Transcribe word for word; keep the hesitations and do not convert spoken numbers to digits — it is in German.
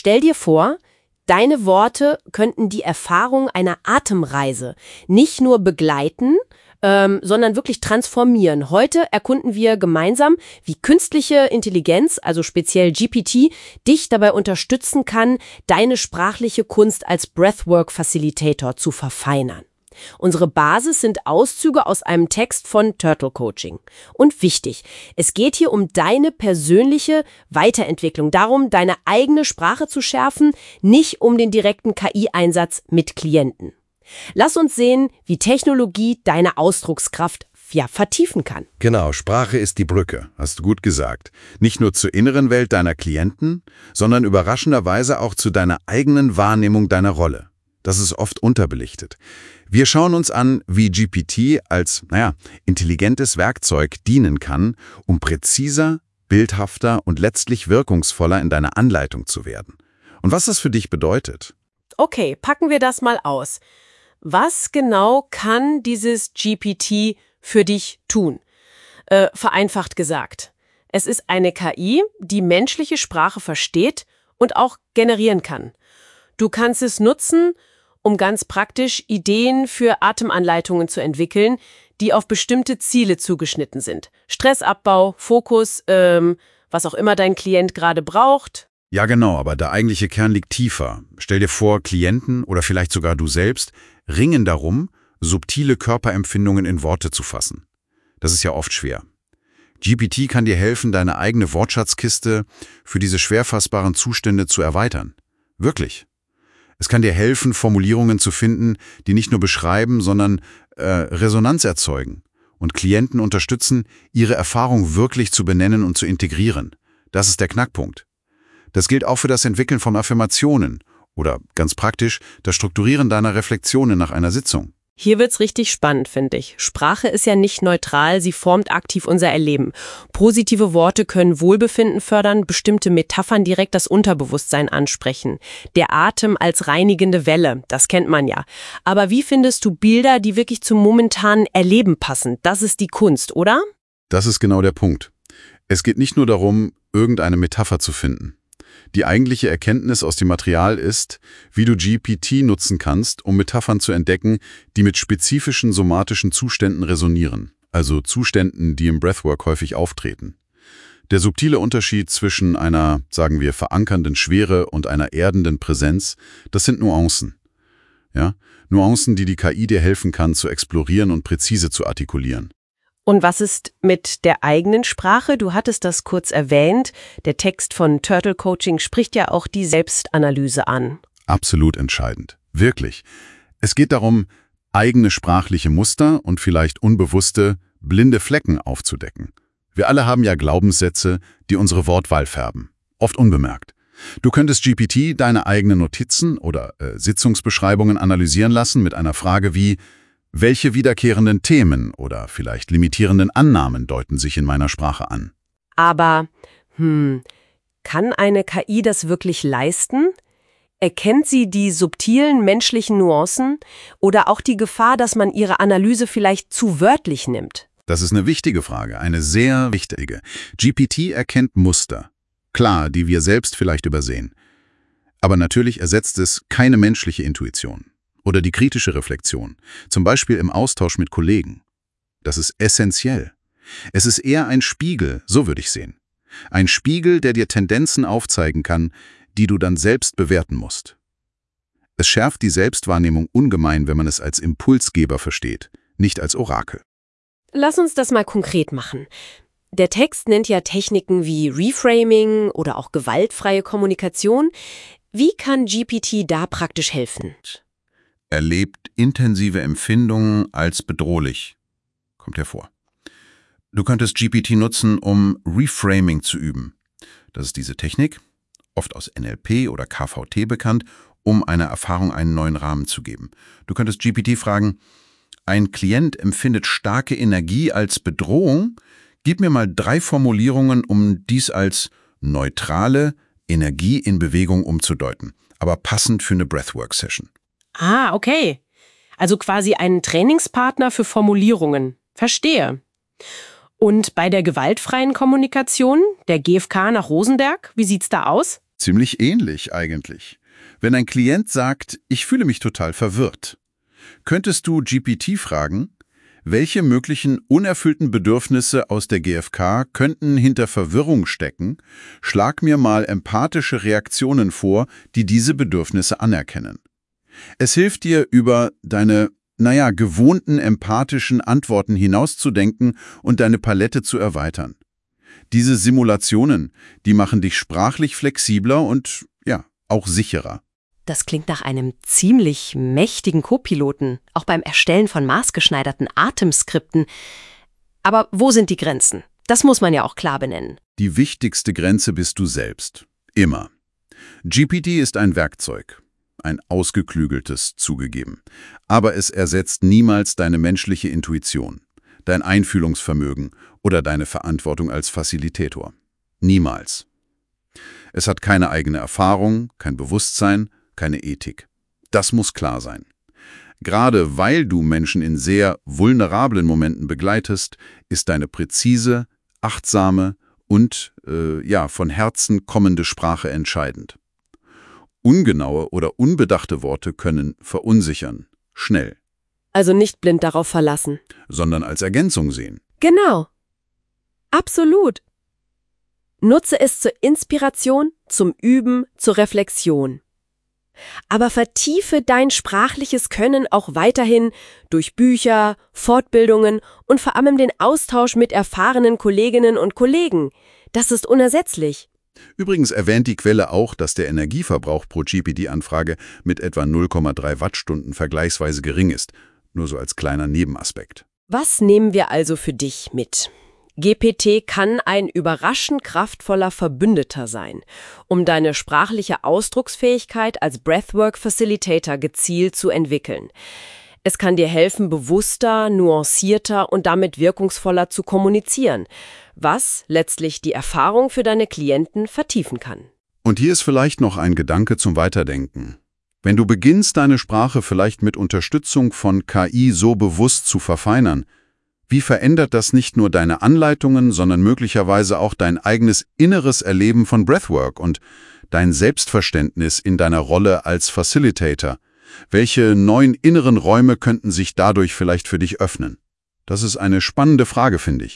Stell dir vor, deine Worte könnten die Erfahrung einer Atemreise nicht nur begleiten, ähm, sondern wirklich transformieren. Heute erkunden wir gemeinsam, wie künstliche Intelligenz, also speziell G P T, dich dabei unterstützen kann, deine sprachliche Kunst als Breathwork-Facilitator zu verfeinern. Unsere Basis sind Auszüge aus einem Text von Turtle Coaching. Und wichtig, es geht hier um deine persönliche Weiterentwicklung, darum, deine eigene Sprache zu schärfen, nicht um den direkten K I-Einsatz mit Klienten. Lass uns sehen, wie Technologie deine Ausdruckskraft ja, vertiefen kann. Genau, Sprache ist die Brücke, hast du gut gesagt. Nicht nur zur inneren Welt deiner Klienten, sondern überraschenderweise auch zu deiner eigenen Wahrnehmung deiner Rolle. Das ist oft unterbelichtet. Wir schauen uns an, wie G P T als, naja, intelligentes Werkzeug dienen kann, um präziser, bildhafter und letztlich wirkungsvoller in deiner Anleitung zu werden. Und was das für dich bedeutet. Okay, packen wir das mal aus. Was genau kann dieses G P T für dich tun? Äh, vereinfacht gesagt. Es ist eine K I, die menschliche Sprache versteht und auch generieren kann. Du kannst es nutzen, um ganz praktisch Ideen für Atemanleitungen zu entwickeln, die auf bestimmte Ziele zugeschnitten sind. Stressabbau, Fokus, ähm, was auch immer dein Klient gerade braucht. Ja genau, aber der eigentliche Kern liegt tiefer. Stell dir vor, Klienten oder vielleicht sogar du selbst ringen darum, subtile Körperempfindungen in Worte zu fassen. Das ist ja oft schwer. G P T kann dir helfen, deine eigene Wortschatzkiste für diese schwer fassbaren Zustände zu erweitern. Wirklich. Es kann dir helfen, Formulierungen zu finden, die nicht nur beschreiben, sondern äh, Resonanz erzeugen und Klienten unterstützen, ihre Erfahrung wirklich zu benennen und zu integrieren. Das ist der Knackpunkt. Das gilt auch für das Entwickeln von Affirmationen oder, ganz praktisch, das Strukturieren deiner Reflexionen nach einer Sitzung. Hier wird's richtig spannend, finde ich. Sprache ist ja nicht neutral, sie formt aktiv unser Erleben. Positive Worte können Wohlbefinden fördern, bestimmte Metaphern direkt das Unterbewusstsein ansprechen. Der Atem als reinigende Welle, das kennt man ja. Aber wie findest du Bilder, die wirklich zum momentanen Erleben passen? Das ist die Kunst, oder? Das ist genau der Punkt. Es geht nicht nur darum, irgendeine Metapher zu finden. Die eigentliche Erkenntnis aus dem Material ist, wie du G P T nutzen kannst, um Metaphern zu entdecken, die mit spezifischen somatischen Zuständen resonieren, also Zuständen, die im Breathwork häufig auftreten. Der subtile Unterschied zwischen einer, sagen wir, verankernden Schwere und einer erdenden Präsenz, das sind Nuancen. Ja? Nuancen, die die K I dir helfen kann, zu explorieren und präzise zu artikulieren. Und was ist mit der eigenen Sprache? Du hattest das kurz erwähnt. Der Text von Turtle Coaching spricht ja auch die Selbstanalyse an. Absolut entscheidend. Wirklich. Es geht darum, eigene sprachliche Muster und vielleicht unbewusste, blinde Flecken aufzudecken. Wir alle haben ja Glaubenssätze, die unsere Wortwahl färben. Oft unbemerkt. Du könntest G P T deine eigenen Notizen oder äh, Sitzungsbeschreibungen analysieren lassen mit einer Frage wie: Welche wiederkehrenden Themen oder vielleicht limitierenden Annahmen deuten sich in meiner Sprache an? Aber, hm, kann eine K I das wirklich leisten? Erkennt sie die subtilen menschlichen Nuancen oder auch die Gefahr, dass man ihre Analyse vielleicht zu wörtlich nimmt? Das ist eine wichtige Frage, eine sehr wichtige. G P T erkennt Muster, klar, die wir selbst vielleicht übersehen. Aber natürlich ersetzt es keine menschliche Intuition. Oder die kritische Reflexion, zum Beispiel im Austausch mit Kollegen. Das ist essentiell. Es ist eher ein Spiegel, so würde ich sehen. Ein Spiegel, der dir Tendenzen aufzeigen kann, die du dann selbst bewerten musst. Es schärft die Selbstwahrnehmung ungemein, wenn man es als Impulsgeber versteht, nicht als Orakel. Lass uns das mal konkret machen. Der Text nennt ja Techniken wie Reframing oder auch gewaltfreie Kommunikation. Wie kann G P T da praktisch helfen? Erlebt intensive Empfindungen als bedrohlich. Kommt hervor. Du könntest G P T nutzen, um Reframing zu üben. Das ist diese Technik, oft aus N L P oder K V T bekannt, um einer Erfahrung einen neuen Rahmen zu geben. Du könntest G P T fragen: Ein Klient empfindet starke Energie als Bedrohung. Gib mir mal drei Formulierungen, um dies als neutrale Energie in Bewegung umzudeuten, aber passend für eine Breathwork-Session. Ah, okay. Also quasi ein Trainingspartner für Formulierungen. Verstehe. Und bei der gewaltfreien Kommunikation, der G F K nach Rosenberg, wie sieht's da aus? Ziemlich ähnlich eigentlich. Wenn ein Klient sagt, ich fühle mich total verwirrt, könntest du G P T fragen, welche möglichen unerfüllten Bedürfnisse aus der G F K könnten hinter Verwirrung stecken? Schlag mir mal empathische Reaktionen vor, die diese Bedürfnisse anerkennen. Es hilft dir, über deine, naja, gewohnten empathischen Antworten hinauszudenken und deine Palette zu erweitern. Diese Simulationen, die machen dich sprachlich flexibler und, ja, auch sicherer. Das klingt nach einem ziemlich mächtigen Co-Piloten, auch beim Erstellen von maßgeschneiderten Atemskripten. Aber wo sind die Grenzen? Das muss man ja auch klar benennen. Die wichtigste Grenze bist du selbst. Immer. G P T ist ein Werkzeug. Ein ausgeklügeltes, zugegeben. Aber es ersetzt niemals deine menschliche Intuition, dein Einfühlungsvermögen oder deine Verantwortung als Facilitator. Niemals. Es hat keine eigene Erfahrung, kein Bewusstsein, keine Ethik. Das muss klar sein. Gerade weil du Menschen in sehr vulnerablen Momenten begleitest, ist deine präzise, achtsame und äh, ja, von Herzen kommende Sprache entscheidend. Ungenaue oder unbedachte Worte können verunsichern, schnell. Also nicht blind darauf verlassen. Sondern als Ergänzung sehen. Genau. Absolut. Nutze es zur Inspiration, zum Üben, zur Reflexion. Aber vertiefe dein sprachliches Können auch weiterhin durch Bücher, Fortbildungen und vor allem den Austausch mit erfahrenen Kolleginnen und Kollegen. Das ist unersetzlich. Übrigens erwähnt die Quelle auch, dass der Energieverbrauch pro G P T-Anfrage mit etwa null Komma drei Wattstunden vergleichsweise gering ist. Nur so als kleiner Nebenaspekt. Was nehmen wir also für dich mit? G P T kann ein überraschend kraftvoller Verbündeter sein, um deine sprachliche Ausdrucksfähigkeit als Breathwork-Facilitator gezielt zu entwickeln. Es kann dir helfen, bewusster, nuancierter und damit wirkungsvoller zu kommunizieren, was letztlich die Erfahrung für deine Klienten vertiefen kann. Und hier ist vielleicht noch ein Gedanke zum Weiterdenken. Wenn du beginnst, deine Sprache vielleicht mit Unterstützung von K I so bewusst zu verfeinern, wie verändert das nicht nur deine Anleitungen, sondern möglicherweise auch dein eigenes inneres Erleben von Breathwork und dein Selbstverständnis in deiner Rolle als Facilitator? Welche neuen inneren Räume könnten sich dadurch vielleicht für dich öffnen? Das ist eine spannende Frage, finde ich.